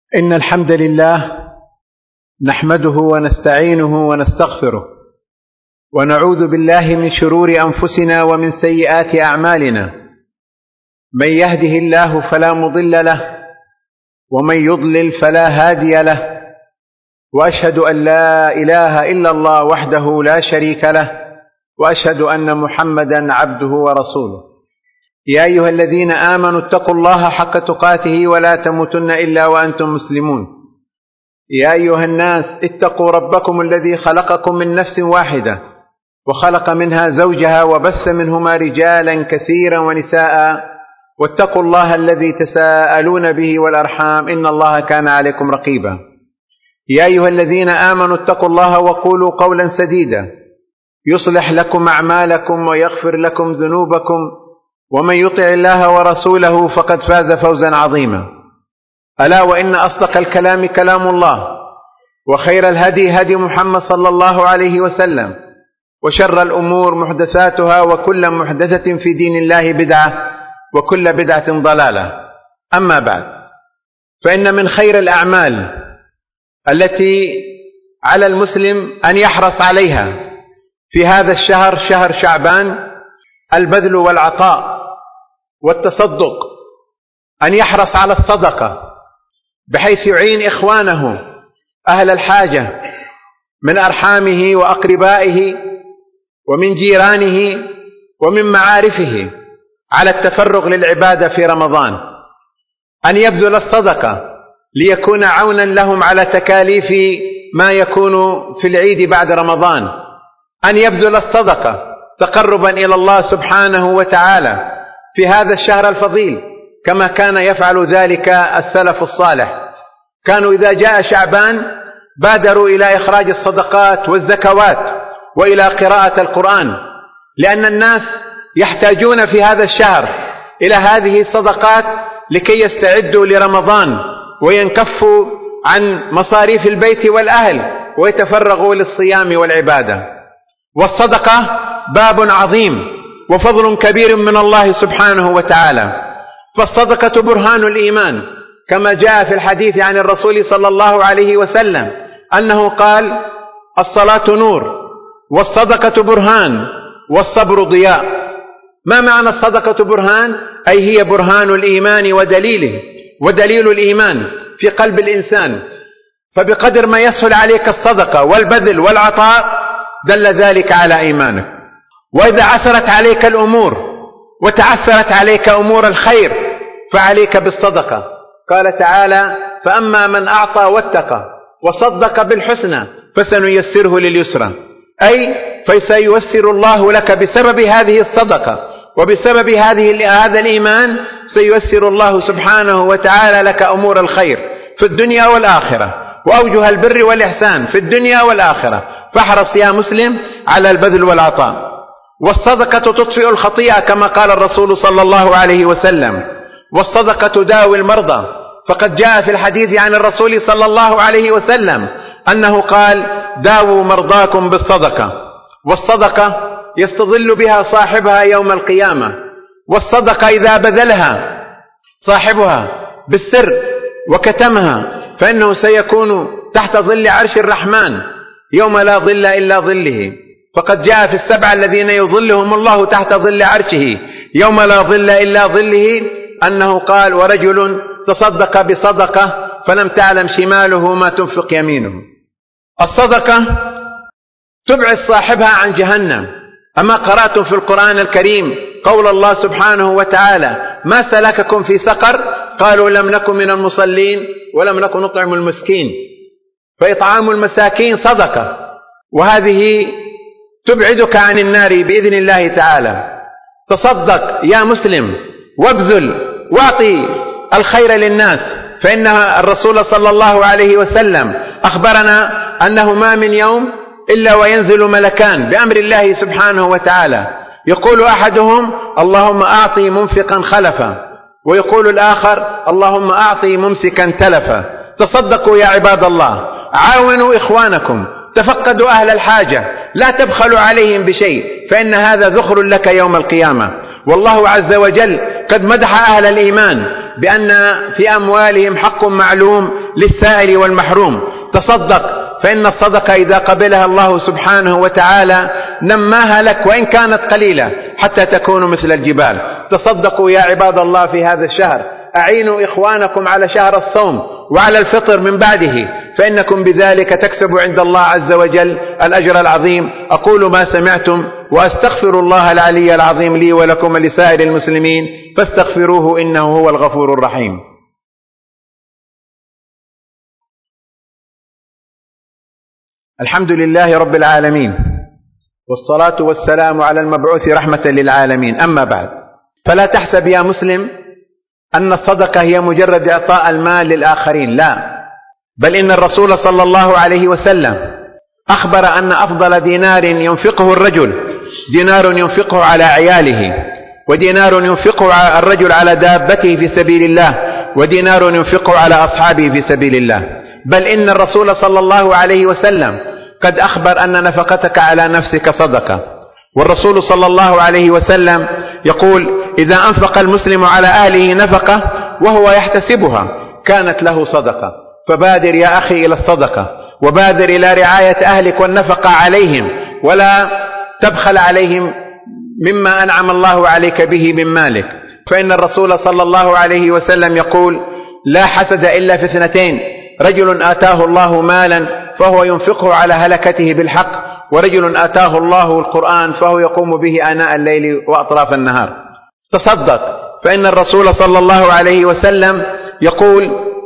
إن الحمد لله نحمده ونستعينه ونستغفره، ونعوذ بالله من شرور أنفسنا ومن سيئات أعمالنا. من يهده الله فلا مضل له، ومن يضلل فلا هادي له، وأشهد أن لا إله إلا الله وحده لا شريك له، وأشهد أن محمدا عبده ورسوله. يا أيها الذين آمنوا اتقوا الله حق تقاته ولا تموتن إلا وأنتم مسلمون. يا أيها الناس اتقوا ربكم الذي خلقكم من نفس واحدة، وخلق منها زوجها، وبث منهما رجالا كثيرا ونساء، واتقوا الله الذي تساءلون به والأرحام إن الله كان عليكم رقيبا. يا أيها الذين آمنوا اتقوا الله وقولوا قولا سديدا يصلح لكم أعمالكم ويغفر لكم ذنوبكم، ومن يطع الله ورسوله فقد فاز فوزا عظيما. ألا وإن أصدق الكلام كلام الله، وخير الهدي هدي محمد صلى الله عليه وسلم، وشر الأمور محدثاتها، وكل محدثة في دين الله بدعة، وكل بدعة ضلالة. أما بعد، فإن من خير الأعمال التي على المسلم أن يحرص عليها في هذا الشهر، شهر شعبان، البذل والعطاء والتصدق، أن يحرص على الصدقة بحيث يعين إخوانه أهل الحاجة من أرحامه وأقربائه ومن جيرانه ومن معارفه على التفرغ للعبادة في رمضان، أن يبذل الصدقة ليكون عونا لهم على تكاليف ما يكون في العيد بعد رمضان، أن يبذل الصدقة تقربا إلى الله سبحانه وتعالى في هذا الشهر الفضيل، كما كان يفعل ذلك السلف الصالح. كانوا إذا جاء شعبان بادروا إلى إخراج الصدقات والزكوات وإلى قراءة القرآن، لأن الناس يحتاجون في هذا الشهر إلى هذه الصدقات لكي يستعدوا لرمضان وينكفوا عن مصاريف البيت والأهل ويتفرغوا للصيام والعبادة. والصدقة باب عظيم وفضل كبير من الله سبحانه وتعالى، فالصدقة برهان الإيمان، كما جاء في الحديث عن الرسول صلى الله عليه وسلم أنه قال: الصلاة نور، والصدقة برهان، والصبر ضياء. ما معنى الصدقة برهان؟ أي هي برهان الإيمان ودليله، ودليل الإيمان في قلب الإنسان. فبقدر ما يسهل عليك الصدقة والبذل والعطاء دل ذلك على إيمانك. وإذا عسرت عليك الأمور وتعثرت عليك أمور الخير فعليك بالصدقة. قال تعالى: فأما من أعطى واتقى وصدق بالحسنى فسنيسره لليسرى، أي فسييسر الله لك بسبب هذه الصدقة وبسبب هذا الإيمان، سييسر الله سبحانه وتعالى لك أمور الخير في الدنيا والآخرة، وأوجه البر والإحسان في الدنيا والآخرة. فاحرص يا مسلم على البذل والعطاء. والصدقة تطفئ الخطيئة كما قال الرسول صلى الله عليه وسلم: والصدقة تداوي المرضى. فقد جاء في الحديث عن الرسول صلى الله عليه وسلم أنه قال: داووا مرضاكم بالصدقة. والصدقة يستظل بها صاحبها يوم القيامة. والصدقة إذا بذلها صاحبها بالسر وكتمها فإنه سيكون تحت ظل عرش الرحمن يوم لا ظل إلا ظله. فقد جاء في السبع الذين يظلهم الله تحت ظل عرشه يوم لا ظل إلا ظله أنه قال: ورجل تصدق بصدقة فلم تعلم شماله ما تنفق يمينه. الصدقة تبعد صاحبها عن جهنم. أما قرأتم في القرآن الكريم قول الله سبحانه وتعالى: ما سلككم في سقر؟ قالوا: لم نكن من المصلين ولم نكن نطعم المسكين. فإطعام المساكين صدقة، وهذه تبعدك عن النار بإذن الله تعالى. تصدق يا مسلم وابذل واعطي الخير للناس، فإن الرسول صلى الله عليه وسلم أخبرنا أنه ما من يوم إلا وينزل ملكان بأمر الله سبحانه وتعالى، يقول أحدهم: اللهم أعطي منفقا خلفا، ويقول الآخر: اللهم أعطي ممسكا تلفا. تصدقوا يا عباد الله، عاونوا إخوانكم، تفقدوا أهل الحاجة، لا تبخلوا عليهم بشيء، فإن هذا ذخر لك يوم القيامة. والله عز وجل قد مدح أهل الإيمان بأن في أموالهم حق معلوم للسائل والمحروم. تصدق، فإن الصدقة إذا قبلها الله سبحانه وتعالى نماها لك وإن كانت قليلة حتى تكون مثل الجبال. تصدقوا يا عباد الله في هذا الشهر، أعينوا إخوانكم على شهر الصوم وعلى الفطر من بعده، فإنكم بذلك تكسبوا عند الله عز وجل الأجر العظيم. أقول ما سمعتم وأستغفر الله العلي العظيم لي ولكم ولسائر المسلمين فاستغفروه إنه هو الغفور الرحيم. الحمد لله رب العالمين، والصلاة والسلام على المبعوث رحمة للعالمين. أما بعد، فلا تحسب يا مسلم أن الصدقة هي مجرد إعطاء المال للآخرين، لا، بل إن الرسول صلى الله عليه وسلم أخبر أن أفضل دينار ينفقه الرجل دينار ينفقه على عياله، ودينار ينفقه الرجل على دابته في سبيل الله، ودينار ينفقه على أصحابه في سبيل الله. بل إن الرسول صلى الله عليه وسلم قد أخبر أن نفقتك على نفسك صدقة. والرسول صلى الله عليه وسلم يقول: إذا أنفق المسلم على أهله نفقة وهو يحتسبها كانت له صدقة. فبادر يا أخي إلى الصدقة، وبادر إلى رعاية أهلك والنفقة عليهم، ولا تبخل عليهم مما أنعم الله عليك به من مالك. فإن الرسول صلى الله عليه وسلم يقول: لا حسد إلا في اثنتين: رجل آتاه الله مالا فهو ينفقه على هلكته بالحق، ورجل آتاه الله القرآن فهو يقوم به آناء الليل وأطراف النهار. تصدق، فإن الرسول صلى الله عليه وسلم يقول: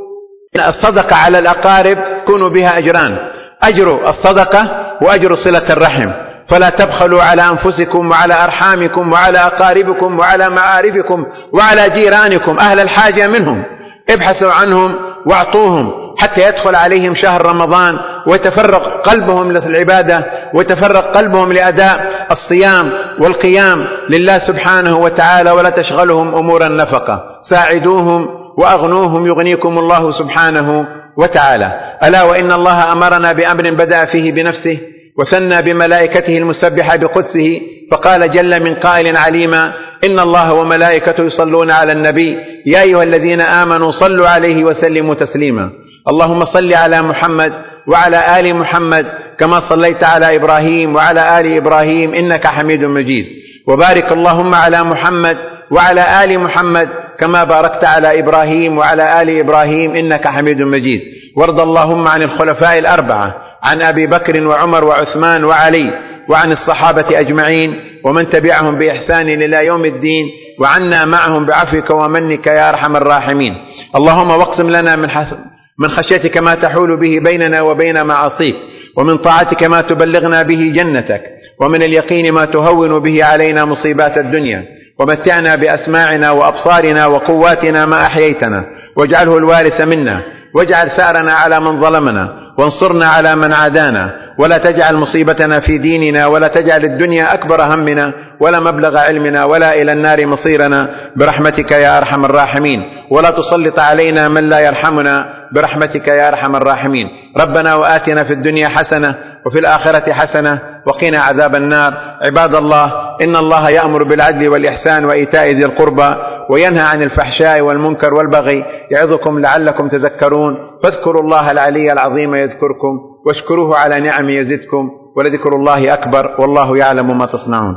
إن الصدقة على الأقارب كونوا بها أجران: أجر الصدقة وأجر صلة الرحم. فلا تبخلوا على أنفسكم وعلى أرحامكم وعلى أقاربكم وعلى معارفكم وعلى جيرانكم أهل الحاجة منهم، ابحثوا عنهم واعطوهم حتى يدخل عليهم شهر رمضان ويتفرغ قلبهم للعبادة ويتفرغ قلبهم لأداء الصيام والقيام لله سبحانه وتعالى، ولا تشغلهم أمور النفقة. ساعدوهم وأغنوهم يغنيكم الله سبحانه وتعالى. ألا وإن الله أمرنا بأمر بدأ فيه بنفسه وثنى بملائكته المسبحة بقدسه، فقال جل من قائل عليما: إن الله وملائكته يصلون على النبي يا أيها الذين آمنوا صلوا عليه وسلموا تسليما. اللهم صل على محمد وعلى آل محمد كما صليت على إبراهيم وعلى آل إبراهيم إنك حميد مجيد، وبارك اللهم على محمد وعلى آل محمد كما باركت على إبراهيم وعلى آل إبراهيم إنك حميد مجيد. وارض اللهم عن الخلفاء الأربعة، عن أبي بكر وعمر وعثمان وعلي، وعن الصحابة أجمعين ومن تبعهم بإحسان إلى يوم الدين، وعنا معهم بعفوك ومنك يا أرحم الراحمين. اللهم واقسم لنا من خشيتك ما تحول به بيننا وبين معاصيك، ومن طاعتك ما تبلغنا به جنتك، ومن اليقين ما تهون به علينا مصيبات الدنيا، ومتعنا بأسماعنا وأبصارنا وقواتنا ما أحييتنا، واجعله الوارث منا، واجعل ثأرنا على من ظلمنا، وانصرنا على من عادانا، ولا تجعل مصيبتنا في ديننا، ولا تجعل الدنيا أكبر همنا ولا مبلغ علمنا ولا إلى النار مصيرنا، برحمتك يا أرحم الراحمين. ولا تسلط علينا من لا يرحمنا، برحمتك يا أرحم الراحمين. ربنا وآتنا في الدنيا حسنة وفي الآخرة حسنة وقنا عذاب النار. عباد الله، إن الله يأمر بالعدل والإحسان وإيتاء ذي القربى وينهى عن الفحشاء والمنكر والبغي، يعظكم لعلكم تذكرون. فاذكروا الله العلي العظيم يذكركم، واشكروه على نعمه يزدكم، ولذكر الله أكبر، والله يعلم ما تصنعون.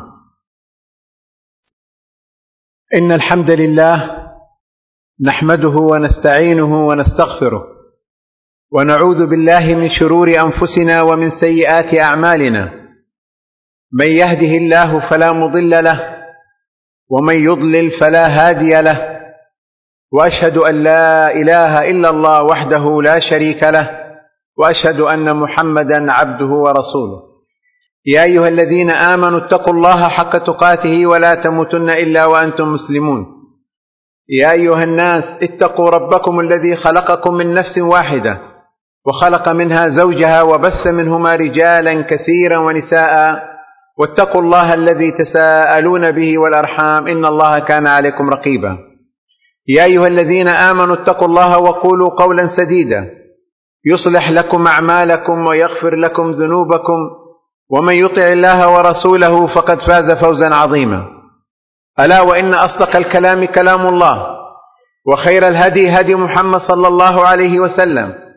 إن الحمد لله نحمده ونستعينه ونستغفره، ونعوذ بالله من شرور أنفسنا ومن سيئات أعمالنا. من يهده الله فلا مضل له، ومن يضلل فلا هادي له، وأشهد أن لا إله إلا الله وحده لا شريك له، وأشهد أن محمدا عبده ورسوله. يا أيها الذين آمنوا اتقوا الله حق تقاته ولا تموتن إلا وأنتم مسلمون. يا أيها الناس اتقوا ربكم الذي خلقكم من نفس واحدة، وخلق منها زوجها، وبث منهما رجالا كثيرا ونساء، واتقوا الله الذي تساءلون به والأرحام إن الله كان عليكم رقيبا. يا أيها الذين آمنوا اتقوا الله وقولوا قولا سديدا يصلح لكم أعمالكم ويغفر لكم ذنوبكم، ومن يطع الله ورسوله فقد فاز فوزا عظيما. ألا وإن أصدق الكلام كلام الله، وخير الهدي هدي محمد صلى الله عليه وسلم،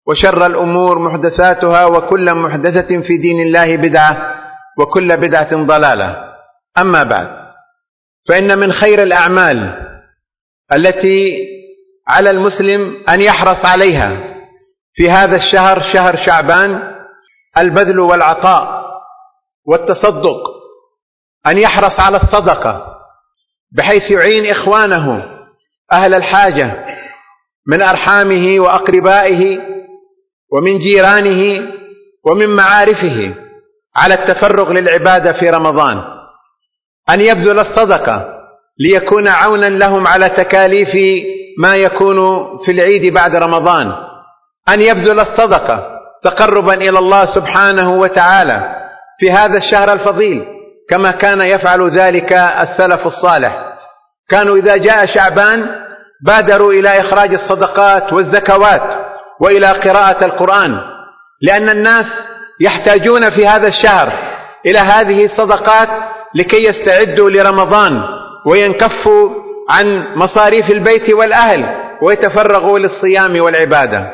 وشر الأمور محدثاتها، وكل محدثة في دين الله بدعة، وكل بدعة ضلالة. أما بعد، فإن من خير الأعمال التي على المسلم أن يحرص عليها في هذا الشهر، شهر شعبان، البذل والعطاء والتصدق، أن يحرص على الصدقة بحيث يعين إخوانه أهل الحاجة من أرحامه وأقربائه ومن جيرانه ومن معارفه على التفرغ للعبادة في رمضان، أن يبذل الصدقة ليكون عونا لهم على تكاليف ما يكون في العيد بعد رمضان، أن يبذل الصدقة تقربا إلى الله سبحانه وتعالى في هذا الشهر الفضيل، كما كان يفعل ذلك السلف الصالح. كانوا إذا جاء شعبان بادروا إلى إخراج الصدقات والزكوات وإلى قراءة القرآن، لأن الناس يحتاجون في هذا الشهر إلى هذه الصدقات لكي يستعدوا لرمضان وينكفوا عن مصاريف البيت والأهل ويتفرغوا للصيام والعبادة.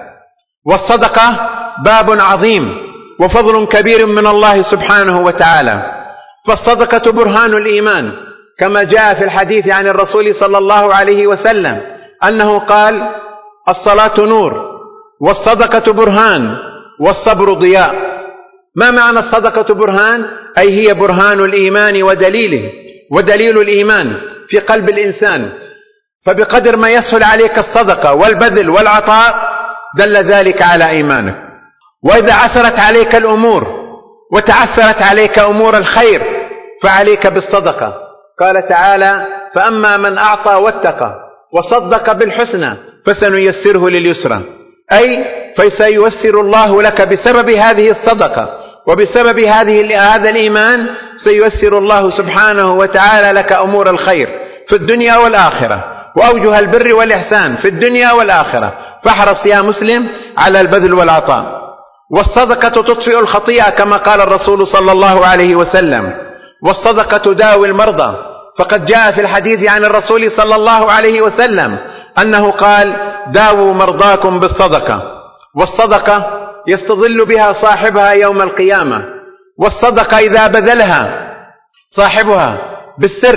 والصدقة باب عظيم وفضل كبير من الله سبحانه وتعالى، فالصدقة برهان الإيمان، كما جاء في الحديث عن الرسول صلى الله عليه وسلم أنه قال: الصلاة نور، والصدقة برهان، والصبر ضياء. ما معنى الصدقة برهان؟ أي هي برهان الإيمان ودليله، ودليل الإيمان في قلب الإنسان، فبقدر ما يسهل عليك الصدقة والبذل والعطاء دل ذلك على إيمانك. وإذا عثرت عليك الأمور وتعثرت عليك أمور الخير فعليك بالصدقة. قال تعالى: فأما من أعطى واتقى وصدق بالحسنى فسنيسره لليسرى، أي فسييسر الله لك بسبب هذه الصدقة وبسبب هذا الإيمان، سييسر الله سبحانه وتعالى لك أمور الخير في الدنيا والآخرة، وأوجه البر والإحسان في الدنيا والآخرة. فاحرص يا مسلم على البذل والعطاء. والصدقة تطفئ الخطيئة كما قال الرسول صلى الله عليه وسلم، والصدقة تداوي المرضى، فقد جاء في الحديث عن الرسول صلى الله عليه وسلم أنه قال: داووا مرضاكم بالصدقة. والصدقة يستظل بها صاحبها يوم القيامة، والصدقة إذا بذلها صاحبها بالسر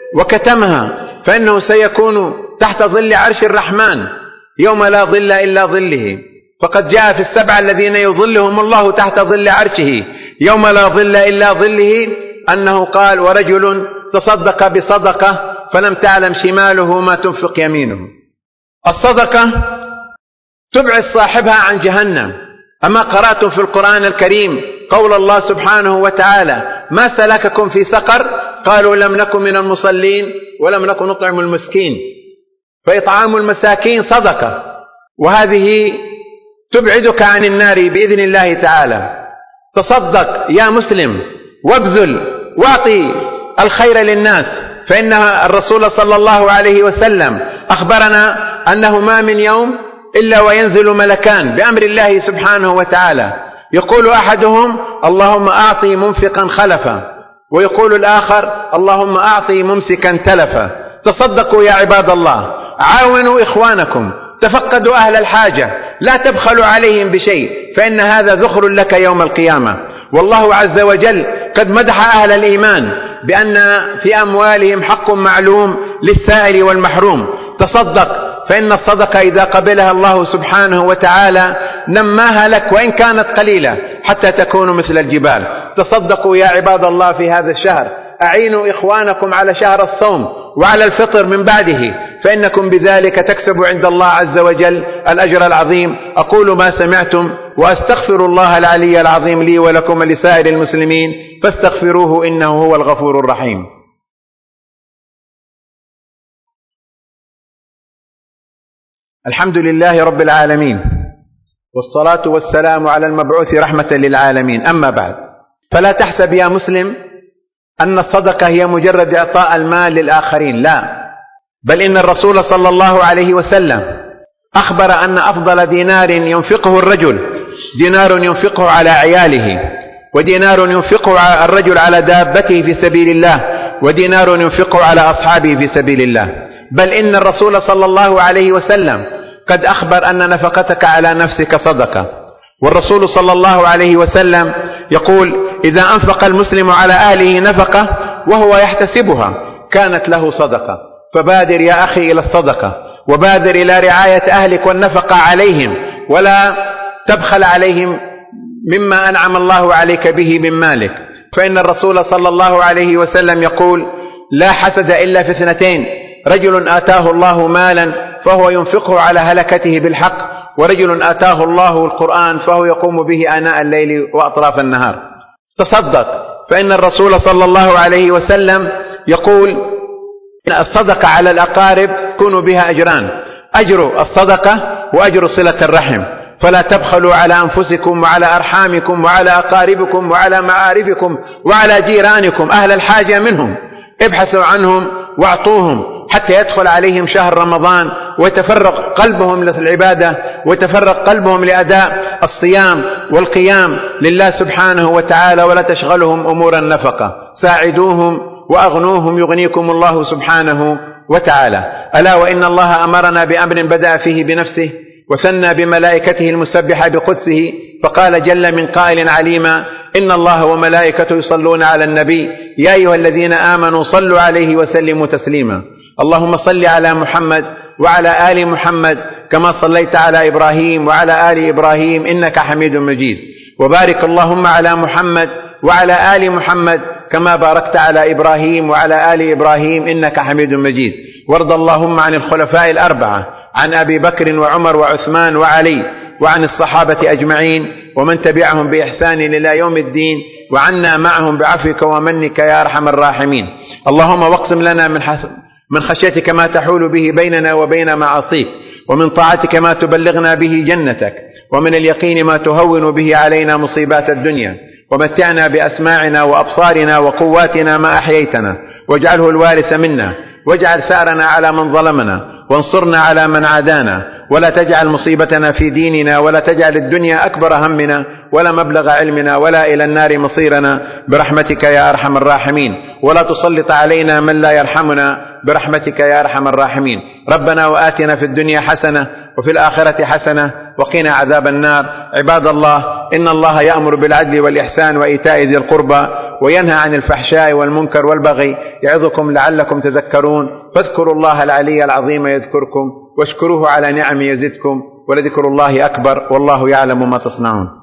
وكتمها فإنه سيكون تحت ظل عرش الرحمن يوم لا ظل إلا ظله. فقد جاء في السبع الذين يظلهم الله تحت ظل عرشه يوم لا ظل إلا ظله أنه قال: ورجل تصدق بصدقة فلم تعلم شماله ما تنفق يمينه. الصدقة تبعد صاحبها عن جهنم. أما قرأتم في القرآن الكريم قول الله سبحانه وتعالى: ما سلككم في سقر؟ قالوا: لم نكن من المصلين ولم نكن نطعم المسكين. فإطعام المساكين صدقة، وهذه تبعدك عن النار بإذن الله تعالى. تصدق يا مسلم وابذل واعطي الخير للناس، فإن الرسول صلى الله عليه وسلم أخبرنا أنه ما من يوم إلا وينزل ملكان بأمر الله سبحانه وتعالى، يقول أحدهم: اللهم أعطي منفقا خلفا، ويقول الآخر: اللهم أعطي ممسكا تلفا. تصدقوا يا عباد الله، عاونوا إخوانكم، تفقدوا أهل الحاجة، لا تبخلوا عليهم بشيء، فإن هذا ذخر لك يوم القيامة. والله عز وجل قد مدح أهل الإيمان بأن في أموالهم حق معلوم للسائل والمحروم. تصدق، فإن الصدقة إذا قبلها الله سبحانه وتعالى نماها لك وإن كانت قليلة حتى تكون مثل الجبال. تصدقوا يا عباد الله في هذا الشهر، أعينوا إخوانكم على شهر الصوم وعلى الفطر من بعده، فإنكم بذلك تكسبوا عند الله عز وجل الأجر العظيم. أقول ما سمعتم وأستغفر الله العلي العظيم لي ولكم ولسائر المسلمين، فاستغفروه إنه هو الغفور الرحيم. الحمد لله رب العالمين، والصلاة والسلام على المبعوث رحمة للعالمين. أما بعد، فلا تحسب يا مسلم أن الصدقة هي مجرد إعطاء المال للآخرين، لا، بل إن الرسول صلى الله عليه وسلم أخبر أن أفضل دينار ينفقه الرجل دينار ينفقه على عياله، ودينار ينفقه الرجل على دابته في سبيل الله، ودينار ينفقه على أصحابه في سبيل الله. بل إن الرسول صلى الله عليه وسلم قد أخبر أن نفقتك على نفسك صدقة. والرسول صلى الله عليه وسلم يقول: إذا أنفق المسلم على أهله نفقة وهو يحتسبها كانت له صدقة. فبادر يا أخي إلى الصدقة، وبادر إلى رعاية أهلك والنفقة عليهم، ولا تبخل عليهم مما أنعم الله عليك به من مالك. فإن الرسول صلى الله عليه وسلم يقول: لا حسد إلا في اثنتين: رجل آتاه الله مالا فهو ينفقه على هلكته بالحق، ورجل آتاه الله القرآن فهو يقوم به آناء الليل وأطراف النهار. تصدق، فإن الرسول صلى الله عليه وسلم يقول: إن الصدقة على الأقارب يكون بها أجران: أجر الصدقة وأجر صلة الرحم. فلا تبخلوا على أنفسكم وعلى أرحامكم وعلى أقاربكم وعلى معارفكم وعلى جيرانكم أهل الحاجة منهم، ابحثوا عنهم واعطوهم حتى يدخل عليهم شهر رمضان ويتفرغ قلبهم للعبادة ويتفرغ قلبهم لأداء الصيام والقيام لله سبحانه وتعالى، ولا تشغلهم أمور النفقة. ساعدوهم وأغنوهم يغنيكم الله سبحانه وتعالى. ألا وإن الله أمرنا بأمر بدأ فيه بنفسه وثنى بملائكته المسبحة بقدسه، فقال جل من قائل عليما: إن الله وملائكته يصلون على النبي يا أيها الذين آمنوا صلوا عليه وسلموا تسليما. اللهم صل على محمد وعلى آل محمد كما صليت على إبراهيم وعلى آل إبراهيم إنك حميد مجيد، وبارك اللهم على محمد وعلى آل محمد كما باركت على إبراهيم وعلى آل إبراهيم إنك حميد مجيد. وارض اللهم عن الخلفاء الأربعة، عن أبي بكر وعمر وعثمان وعلي، وعن الصحابة أجمعين ومن تبعهم بإحسان إلى يوم الدين، وعنا معهم بعفوك ومنك يا أرحم الراحمين. اللهم واقسم لنا من خشيتك ما تحول به بيننا وبين معاصيك، ومن طاعتك ما تبلغنا به جنتك، ومن اليقين ما تهون به علينا مصيبات الدنيا، ومتعنا بأسماعنا وأبصارنا وقواتنا ما أحييتنا، واجعله الوارث منا، واجعل ثأرنا على من ظلمنا، وانصرنا على من عادانا، ولا تجعل مصيبتنا في ديننا، ولا تجعل الدنيا أكبر همنا ولا مبلغ علمنا ولا إلى النار مصيرنا، برحمتك يا أرحم الراحمين. ولا تسلط علينا من لا يرحمنا، برحمتك يا أرحم الراحمين. ربنا وآتنا في الدنيا حسنة وفي الآخرة حسنة وقنا عذاب النار. عباد الله، إن الله يأمر بالعدل والإحسان وإيتاء ذي القربى وينهى عن الفحشاء والمنكر والبغي، يعظكم لعلكم تذكرون. فاذكروا الله العلي العظيم يذكركم، واشكروه على نعمه يزدكم، ولذكر الله أكبر، والله يعلم ما تصنعون.